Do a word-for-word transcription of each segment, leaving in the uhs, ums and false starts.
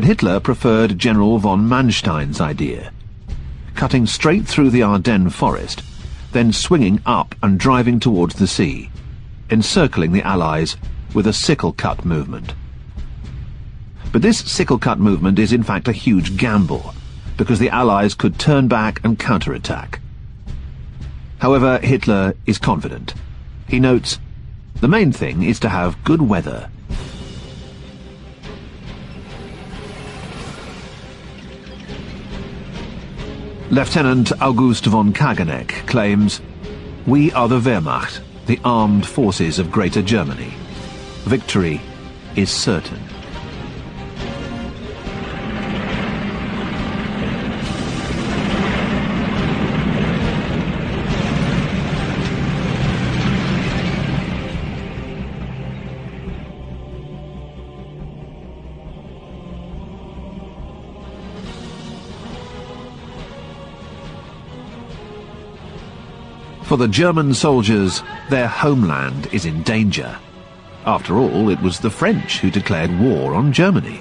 But Hitler preferred General von Manstein's idea, cutting straight through the Ardennes forest, then swinging up and driving towards the sea, encircling the Allies with a sickle-cut movement. But this sickle-cut movement is in fact a huge gamble, because the Allies could turn back and counterattack. However, Hitler is confident. He notes, "The main thing is to have good weather." Lieutenant August von Kageneck claims, "We are the Wehrmacht, the armed forces of Greater Germany. Victory is certain." For the German soldiers, their homeland is in danger. After all, it was the French who declared war on Germany.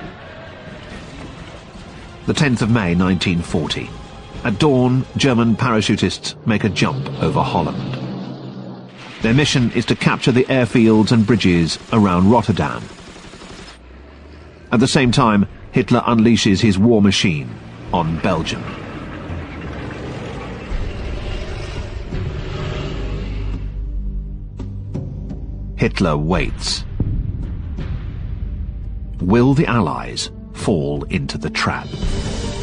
The tenth of May nineteen forty. At dawn, German parachutists make a jump over Holland. Their mission is to capture the airfields and bridges around Rotterdam. At the same time, Hitler unleashes his war machine on Belgium. Hitler waits. Will the Allies fall into the trap?